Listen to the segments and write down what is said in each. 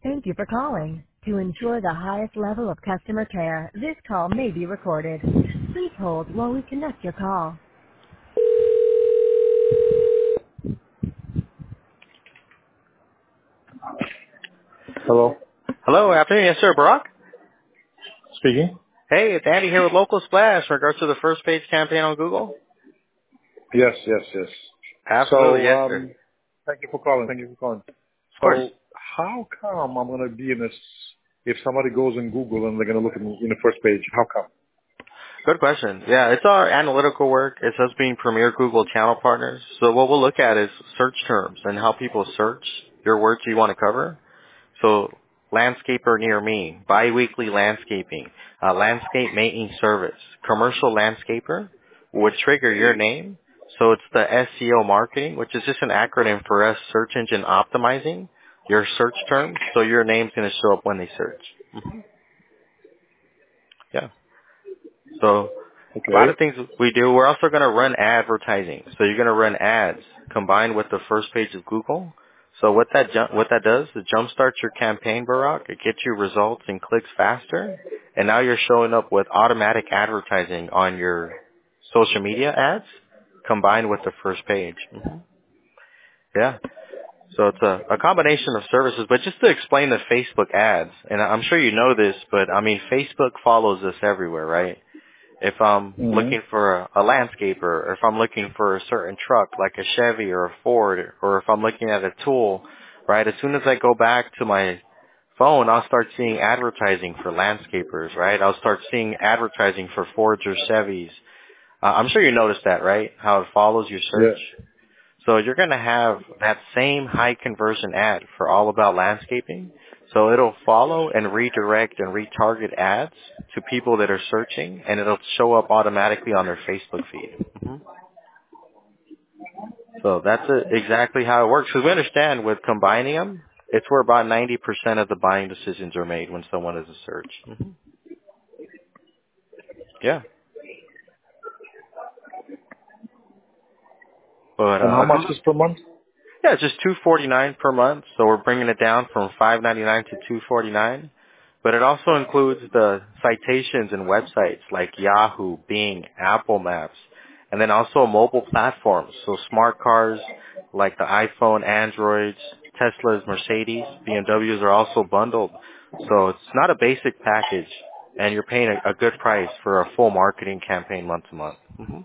Thank you for calling. To ensure the highest level of customer care, this call may be recorded. Please hold while we connect your call. Hello. Hello, afternoon. Yes, sir, Barack. Speaking. Hey, it's Andy here with Local Splash in regards to the first page campaign on Google. Yes, yes, yes. Absolutely, So, yes, sir. thank you for calling. Thank you for calling. Of course. So, how come I'm going to be in this, if somebody goes in Google and they're going to look at me in the first page, how come? Good question. Yeah, it's our analytical work. It's us being premier Google channel partners. So what we'll look at is search terms and how people search your words you want to cover. So landscaper near me, biweekly landscaping, landscape maintenance service, commercial landscaper would trigger your name. So it's the SEO marketing, which is just an acronym for us search engine optimizing your search terms. So your name's going to show up when they search. Yeah. So a lot of Okay. things we do, we're also going to run advertising. So you're going to run ads combined with the first page of Google. So what that does is jumpstarts your campaign, Barack. It gets you results and clicks faster. And now you're showing up with automatic advertising on your social media ads combined with the first page. Yeah. So it's a combination of services. But just to explain the Facebook ads, and I'm sure you know this, but I mean, Facebook follows us everywhere, right? If I'm hmm looking for a landscaper, or if I'm looking for a certain truck like a Chevy or a Ford, or if I'm looking at a tool, right, as soon as I go back to my phone, I'll start seeing advertising for landscapers, right? I'll start seeing advertising for Fords or Chevys. I'm sure you noticed that, right? How it follows your Yeah. search. So you're going to have that same high conversion ad for All About Landscaping. So it'll follow and redirect and retarget ads to people that are searching, and it'll show up automatically on their Facebook feed. So that's exactly how it works. Because we understand with combining them, it's where about 90% of the buying decisions are made when someone is a search. Yeah. But And how much is per month? yeah, it's just $249 per month. So we're bringing it down from $599 to $249. But it also includes the citations and websites like Yahoo, Bing, Apple Maps, and then also mobile platforms. So smart cars like the iPhone, Androids, Teslas, Mercedes, BMWs are also bundled. So it's not a basic package, and you're paying a good price for a full marketing campaign month to month.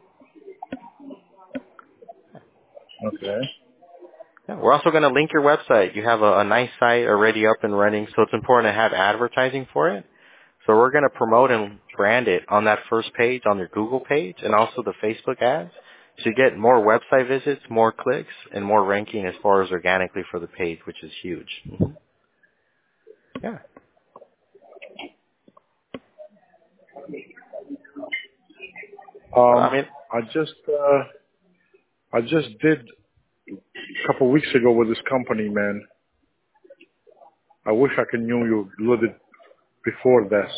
Okay. Yeah, we're also going to link your website. You have a nice site already up and running, so it's important to have advertising for it. So we're going to promote and brand it on that first page, on your Google page, and also the Facebook ads. So you get more website visits, more clicks, and more ranking as far as organically for the page, which is huge. Yeah. I mean, I just did a couple of weeks ago with this company, man. I wish I could knew you a little bit before this.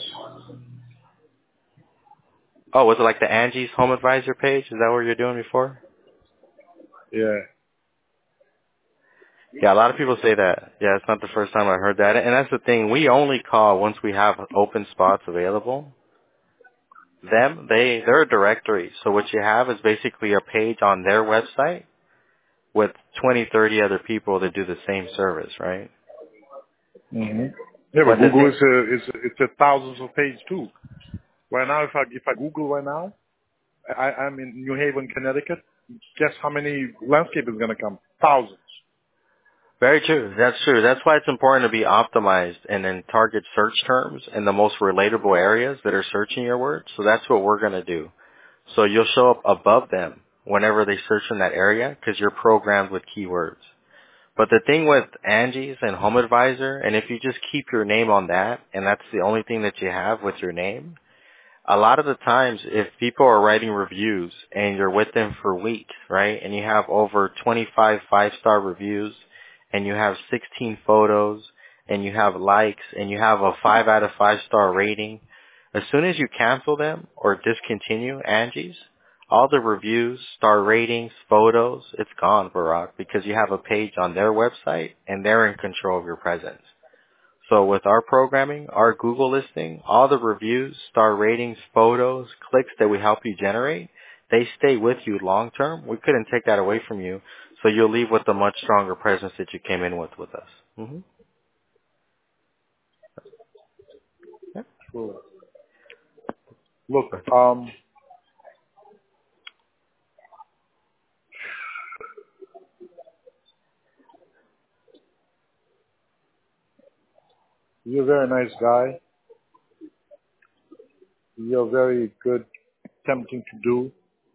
oh, was it like the Angie's Home Advisor page? Is that what you're doing before? Yeah. Yeah, a lot of people say that. Yeah, it's not the first time I heard that. And that's the thing. We only call once we have open spots available. They're a directory. So what you have is basically a page on their website with 20, 30 other people that do the same service, right? hmm Yeah, but But the Google thing, is a thousands of pages too. Right now, if I Google right now, I'm in New Haven, Connecticut. Guess how many landscape is gonna come? Thousands. very true. That's true. That's why it's important to be optimized and then target search terms in the most relatable areas that are searching your words. So that's what we're going to do. So you'll show up above them whenever they search in that area because you're programmed with keywords. But the thing with Angie's and Home Advisor, and if you just keep your name on that, and that's the only thing that you have with your name, a lot of the times if people are writing reviews and you're with them for weeks, right, and you have over 25 five-star reviews, and you have 16 photos, and you have likes, and you have a 5 out of 5 star rating, as soon as you cancel them or discontinue Angie's, all the reviews, star ratings, photos, it's gone, Barack, because you have a page on their website and they're in control of your presence. So with our programming, our Google listing, all the reviews, star ratings, photos, clicks that we help you generate, they stay with you long term. We couldn't take that away from you. So you'll leave with a much stronger presence that you came in with us. Mm-hmm. Yeah. Sure. Look, you're a very nice guy. You're very good, tempting to do.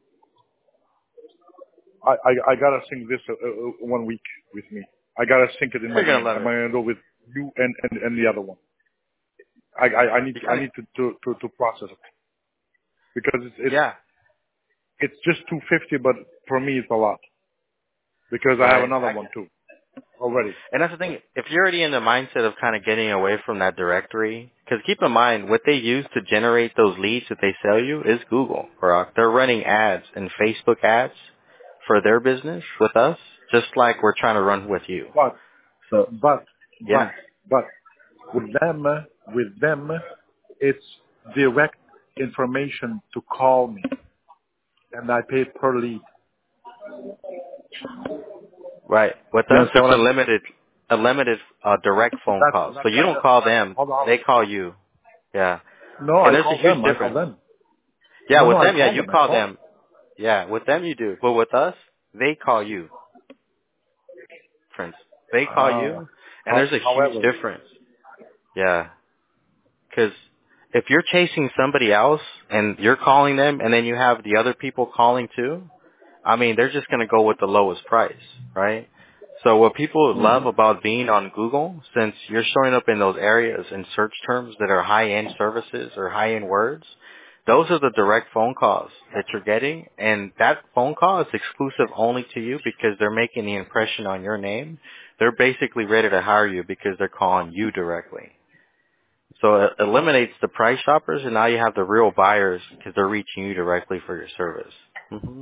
I gotta sing this 1 week with me. I gotta sink it in my You're gonna brain. love I'm it. gonna go with you and the other one. I need to process it because Yeah. it's just 250, but for me it's a lot because I have Right. another one too already. And that's the thing. If you're already in the mindset of kind of getting away from that directory, because keep in mind, what they use to generate those leads that they sell you is Google. Barack. They're running ads and Facebook ads for their business with us, just like we're trying to run with you. But So, but yeah. but with them, it's direct information to call me, and I pay per lead. Right. With You us, understand it's what I'm? a limited direct phone call. That's So you like don't call that. them. Hold on. They call you. Yeah. No, And I there's a call huge them. I call difference. them. Yeah, No, with I them, yeah, call you them. I call call them. them. Yeah, with them you do. But with us, they call you. Friends. They call you, and there's a huge However, difference. Yeah. Because if you're chasing somebody else and you're calling them and then you have the other people calling too, I mean, they're just going to go with the lowest price, right? So what people love about being on Google, since you're showing up in those areas in search terms that are high-end services or high-end words, those are the direct phone calls that you're getting, and that phone call is exclusive only to you because they're making the impression on your name. They're basically ready to hire you because they're calling you directly. So it eliminates the price shoppers, and now you have the real buyers because they're reaching you directly for your service. hmm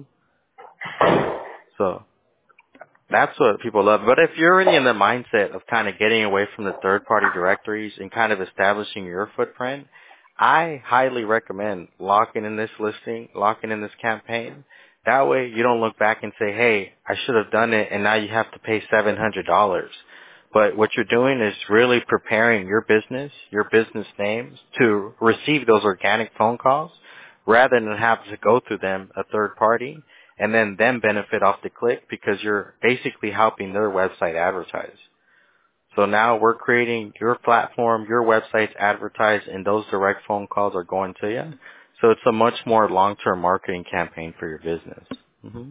So that's what people love. But if you're already in the mindset of kind of getting away from the third-party directories and kind of establishing your footprint, I highly recommend locking in this listing, locking in this campaign. That way you don't look back and say, hey, I should have done it, and now you have to pay $700. But what you're doing is really preparing your business names to receive those organic phone calls rather than have to go through them, a third party, and then them benefit off the click because you're basically helping their website advertise. So now we're creating your platform, your website's advertised, and those direct phone calls are going to you. So it's a much more long-term marketing campaign for your business. hmm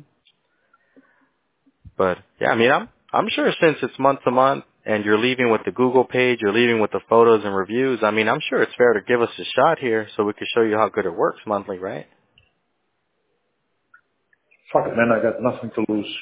But yeah, I mean, I'm sure since it's month to month and you're leaving with the Google page, you're leaving with the photos and reviews. I mean, I'm sure it's fair to give us a shot here so we can show you how good it works monthly, right? fuck it, man. I got nothing to lose.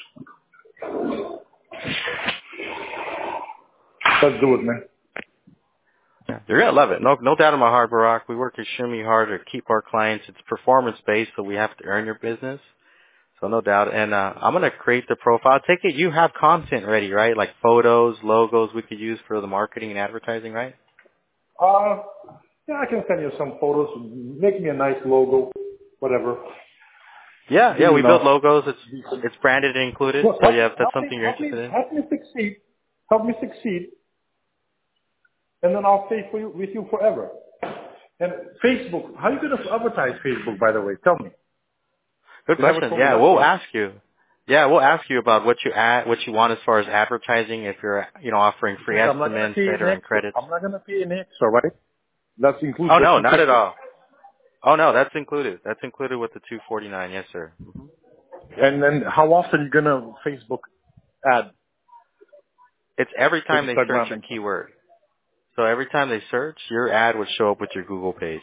Let's do it, man. Yeah, you're gonna love it. No doubt in my heart, Barack. We work extremely hard to keep our clients. It's performance based, so we have to earn your business. So no doubt. And I'm gonna create the profile. Take it you have content ready, right? Like photos, logos we could use for the marketing and advertising, right? Uh, yeah, I can send you some photos. Make me a nice logo, whatever. Yeah, Be we built enough. logos. It's branded and included. Look, So yeah, if that's help me, something you're help me, interested in. help me succeed. Help me succeed, and then I'll stay with you forever. And Facebook, how are you going to advertise Facebook, by the way? Tell me. Good You never question. told me Yeah, that we'll part. ask you. Yeah, we'll ask you about what you want as far as advertising. If you're, offering free Because I'm not going to estimates, pay an veteran extra. credits. I'm not going to pay an extra, right? That's includes Oh the no, not at 250. all. Oh no, that's included. That's included with the 249. Yes, sir. And then how often are you going to Facebook ad, It's every time they search Instagram your and stuff? keyword. So every time they search, your ad would show up with your Google page.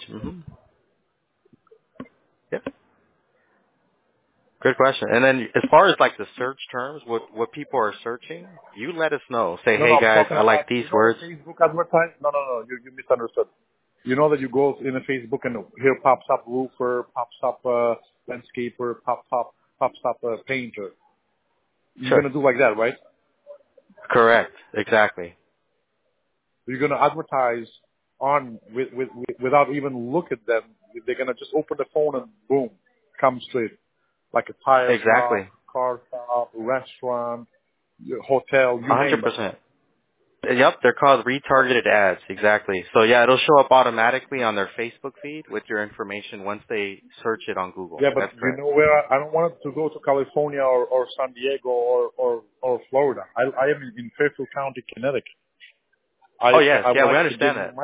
Yep. Good question. And then as far as like the search terms, what people are searching, you let us know. Say, No, no, hey I'm guys, talking I like about, these the words. Facebook advertise? No, you misunderstood. You know that you go in a Facebook and here pops up roofer, pops up landscaper, pops up painter. You're Sure. going to do like that, right? Correct. Exactly. you're going to advertise without even look at them. They're going to just open the phone and boom, come straight. Like a tire Exactly. shop, car shop, restaurant, hotel, you name it. 100%. Yep, they're called retargeted ads. Exactly. So yeah, it'll show up automatically on their Facebook feed with your information once they search it on Google. Yeah, but That's you correct. know where I don't want it to go to California or San Diego or Florida. I am in Fairfield County, Connecticut. Oh yes, I would yeah, we like to give understand you that. my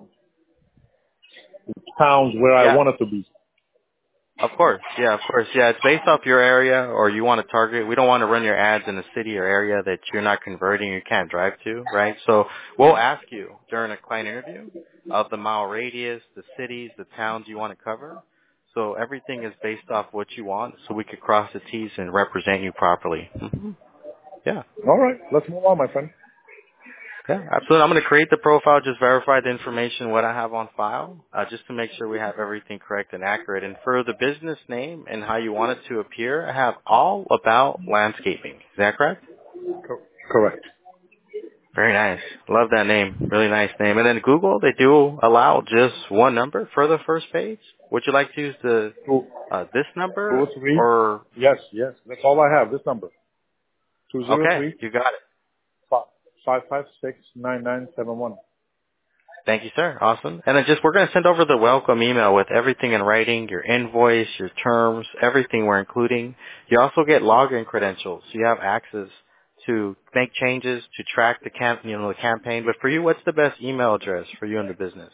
towns where I Yeah. want it to be. Of course, yeah, of course, yeah. It's based off your area, or you want to target. We don't want to run your ads in a city or area that you're not converting, you can't drive to, right? So we'll ask you during a client interview of the mile radius, the cities, the towns you want to cover. So everything is based off what you want, so we could cross the T's and represent you properly. Yeah. All right, let's move on, my friend. Yeah, absolutely. I'm going to create the profile, just verify the information, what I have on file, just to make sure we have everything correct and accurate. And for the business name and how you want it to appear, I have all about landscaping. Is that correct? Correct. Very nice. Love that name. Really nice name. And then Google, they do allow just one number for the first page. Would you like to use the Two, this number 203. or? Yes, yes. That's all I have. This number. Okay, 203 you got it. 556 9971. Thank you, sir. Awesome. And then we're going to send over the welcome email with everything in writing, your invoice, your terms, everything we're including. You also get login credentials. So you have access to make changes, to track the the campaign. But for you, what's the best email address for you in the business?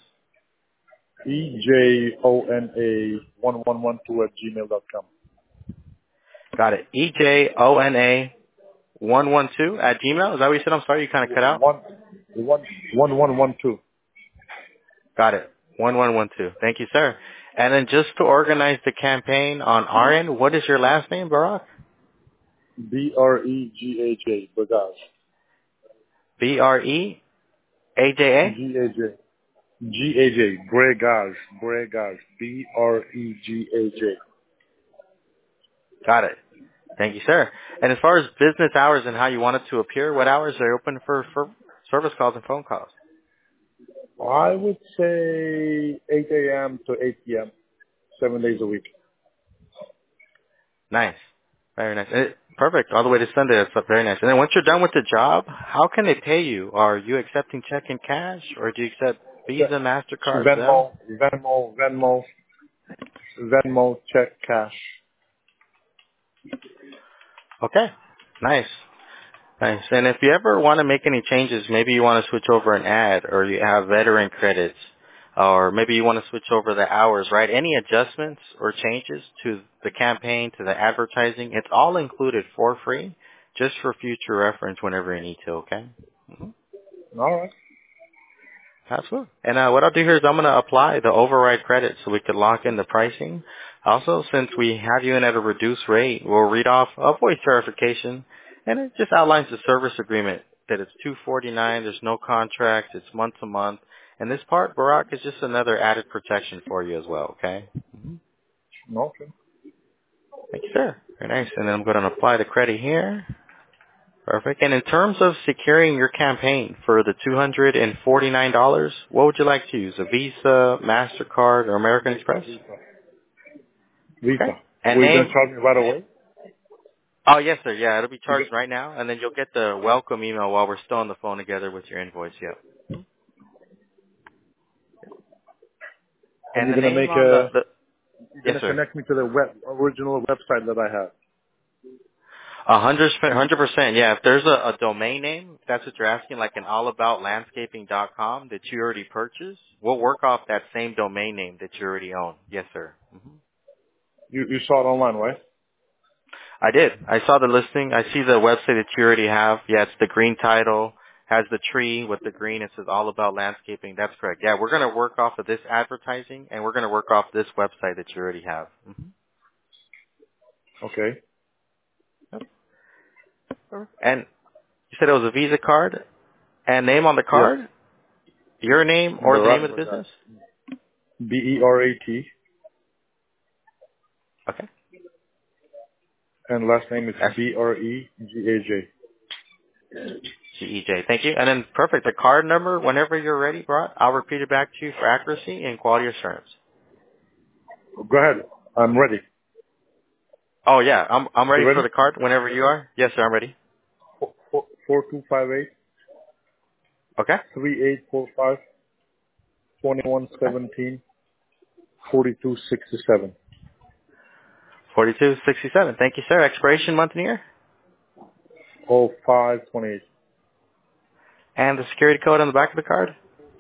EJONA1112 @gmail.com. Got it. EJONA112 at Gmail. Is that what you said? I'm sorry, you kind of cut out. 1112. Got it. 1112. Thank you, sir. And then just to organize the campaign on our end, what is your last name, Barack? BREGAJ. Bagaj. BREAJA? GAJ. GAJ. Bregaj. Bregaj. BREGAJ. Got it. Thank you, sir. And as far as business hours and how you want it to appear, what hours are open for service calls and phone calls? I would say 8 a.m. to 8 p.m. 7 days a week. Nice. Very nice. Perfect. All the way to Sunday. That's very nice. And then once you're done with the job, how can they pay you? Are you accepting check and cash, or do you accept Visa, MasterCard, Zelle? Venmo, check, cash. Okay. Nice. Nice. And if you ever want to make any changes, maybe you want to switch over an ad, or you have veteran credits, or maybe you want to switch over the hours, right? Any adjustments or changes to the campaign, to the advertising, it's all included for free, just for future reference whenever you need to, okay? All right. Absolutely. And what I'll do here is I'm going to apply the override credit so we could lock in the pricing. Also, since we have you in at a reduced rate, we'll read off a voice verification, and it just outlines the service agreement that it's $249. There's no contract. It's month to month. And this part, Barack, is just another added protection for you as well, okay? Okay. Thank you, sir. Very nice. And then I'm going to apply the credit here. Perfect. And in terms of securing your campaign for the $249, what would you like to use? A Visa, MasterCard, or American Express? Okay. Visa. And Were you going name? to charge me right away? Oh, yes, sir. Yeah, it'll be You charged right now, and then you'll get the welcome email while we're still on the phone together with your invoice. Yep. And And you're the going to name make on the you're going yes, to sir. connect me to the original website that I have. 100%. Yeah, if there's a domain name, if that's what you're asking, like an allaboutlandscaping.com that you already purchased, we'll work off that same domain name that you already own. Yes, sir. You saw it online, right? I did. I saw the listing. I see the website that you already have. Yeah, it's the green title, has the tree with the green. It says all about landscaping. That's correct. Yeah, we're going to work off of this advertising, and we're going to work off this website that you already have. Okay. And you said it was a Visa card, and name on the Yes. card, your name or the name Barat of the Bagaj. business? BERAT. Okay. And last name is BREGAJ. GEJ. Thank you. And then, perfect. The card number, whenever you're ready, Bharat, I'll repeat it back to you for accuracy and quality assurance. Go ahead. I'm ready. Oh, yeah. I'm You ready for ready? the card whenever you are. Yes, sir. I'm ready. 4258 Okay. 3845 2117 4267 4267. Thank you, sir. Expiration month and year. 0528 And the security code on the back of the card.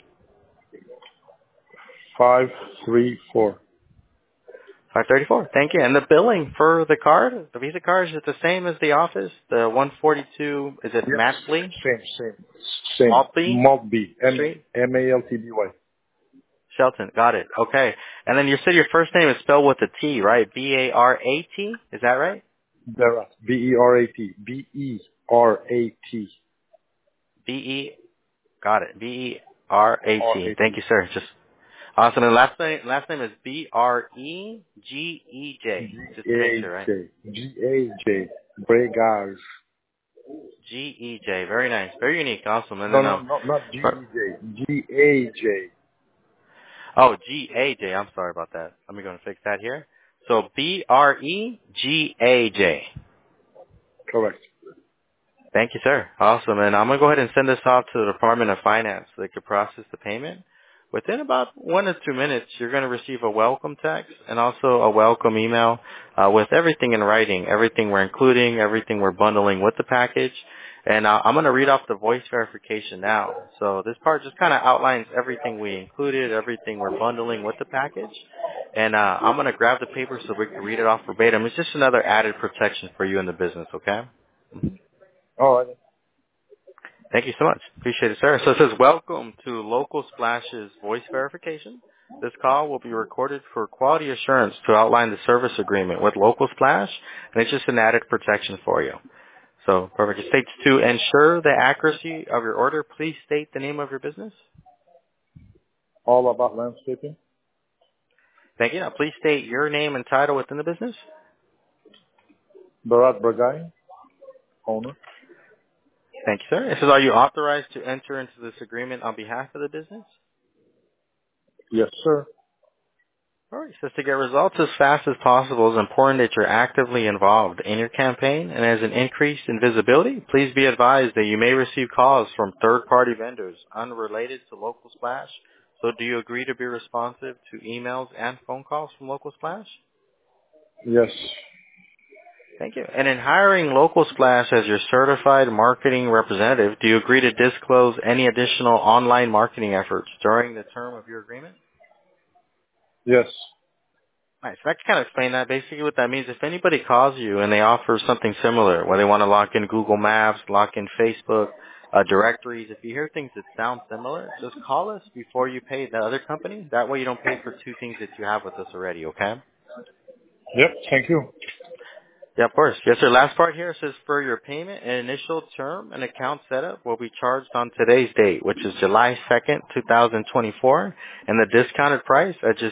534. 534. Thank you. And the billing for the card, the Visa card, is it the same as the office? The 142, is it Yes. Maltby? Same. Maltby Maltby. Street? Maltby. Shelton. Got it. Okay. And then you said your first name is spelled with a T, right? B-A-R-A-T? Is that right? Berat. B-E-R-A-T. B-E-R-A-T. B-E, got it. B-E-R-A-T. R-A-T. Thank you, sir. Just awesome. And last name is B-R-E-G-E-J. Just to make sure, right? G-A-J. G-A-J. Bregage. G-E-J. Very nice. Very unique. Awesome. And No, then, not G-E-J. G-A-J. oh, G-A-J. I'm sorry about that. Let me go and fix that here. So B-R-E-G-A-J. Correct. Thank you, sir. Awesome. And I'm going to go ahead and send this off to the Department of Finance so they could process the payment. Within about 1 to 2 minutes, you're going to receive a welcome text and also a welcome email with everything in writing, everything we're including, everything we're bundling with the package. And I'm going to read off the voice verification now. So this part just kind of outlines everything we included, everything we're bundling with the package. And I'm going to grab the paper so we can read it off verbatim. It's just another added protection for you in the business, okay? All right. Thank you so much. Appreciate it, sir. So it says, welcome to Local Splash's voice verification. This call will be recorded for quality assurance to outline the service agreement with Local Splash, and it's just an added protection for you. So, perfect. It states to ensure the accuracy of your order, please state the name of your business. All about landscaping. Thank you. Now, please state your name and title within the business. Berat Bragai, owner. Thank you, sir. It says, are you authorized to enter into this agreement on behalf of the business? Yes, sir. All right. So to get results as fast as possible, it's important that you're actively involved in your campaign. And as an increase in visibility, please be advised that you may receive calls from third-party vendors unrelated to Local Splash. So do you agree to be responsive to emails and phone calls from Local Splash? Yes. Thank you. And in hiring Local Splash as your certified marketing representative, do you agree to disclose any additional online marketing efforts during the term of your agreement? Yes. Nice. I can kind of explain that. Basically what that means, if anybody calls you and they offer something similar, where they want to lock in Google Maps, lock in Facebook, directories, if you hear things that sound similar, just call us before you pay the other company. That way you don't pay for two things that you have with us already, okay? Yep. Thank you. Yeah, of course. Yes, sir. Last part here says for your payment and initial term and account setup will be charged on today's date, which is July 2nd, 2024, and the discounted price at just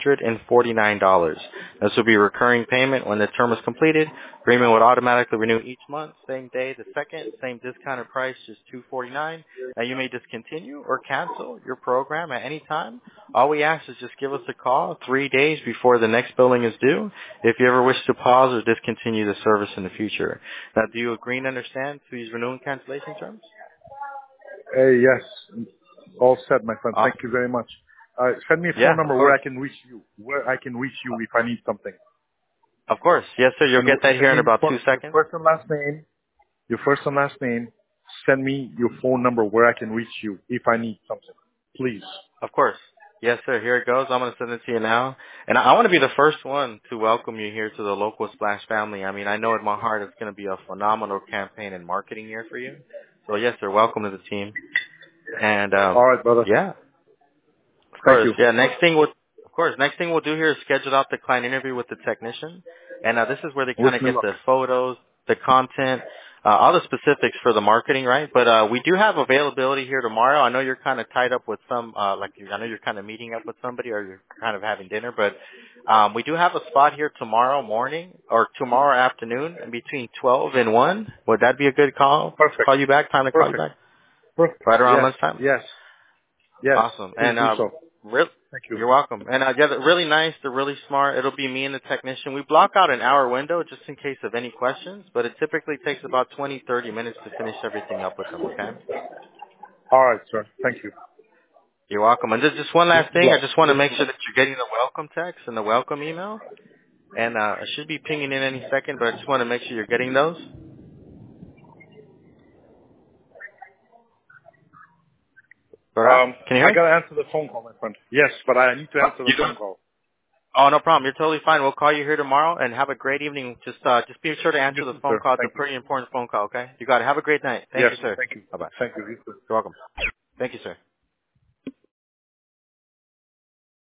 $249. This will be recurring payment when the term is completed. Agreement would automatically renew each month, same day, the second, same discounted price, just $249. Now you may discontinue or cancel your program at any time. All we ask is just give us a call 3 days before the next billing is due if you ever wish to pause or discontinue the service in the future. Now, do you agree and understand to these renewal and cancellation terms? Hey, yes. All set, my friend. Awesome. Thank you very much. Send me a Yeah, phone number of where course. I can reach you. Where I can reach you if I need something. Of course. Yes, sir. You'll And get that here in about 2 your seconds. first and last name. Your first and last name. Send me your phone number where I can reach you if I need something. Please. Of course. Yes, sir. Here it goes. I'm going to send it to you now. And I want to be the first one to welcome you here to the Local Splash family. I mean, I know in my heart it's going to be a phenomenal campaign and marketing year for you. So, yes, sir. Welcome to the team. And, All right, brother. yeah. Of Thank course. you. Yeah. Next thing we'll do here is schedule out the client interview with the technician. And this is where they kind Wish of me get luck. the photos, the content, all the specifics for the marketing, right? But we do have availability here tomorrow. I know you're kind of tied up with some, I know you're kind of meeting up with somebody or you're kind of having dinner, but we do have a spot here tomorrow morning or tomorrow afternoon between 12 and 1. Would that be a good call? Perfect. Call you back? Time to call you back? Perfect. Right around Yes. lunchtime? Yes. Yes. Awesome. Please And do so. Thank you. you're welcome. And yeah, they're really nice. They're really smart. It'll be me and the technician. We block out an hour window just in case of any questions, but it typically takes about 20, 30 minutes to finish everything up with them, okay? All right, sir. Thank you. You're welcome. And just one last thing. Yeah. I just want to make sure that you're getting the welcome text and the welcome email. And I should be pinging in any second, but I just want to make sure you're getting those. Can you hear I me? gotta answer the phone call, my friend. Yes, but I need to answer the You do? phone call. Oh, no problem. You're totally fine. We'll call you here tomorrow and have a great evening. Just be sure to answer You the too, phone sir. call. It's Thank a you. pretty important phone call, okay? You got it. Have a great night. Thank Yes. you, sir. Thank you. Bye-bye. Thank you. You too. You're welcome. Thank you, sir.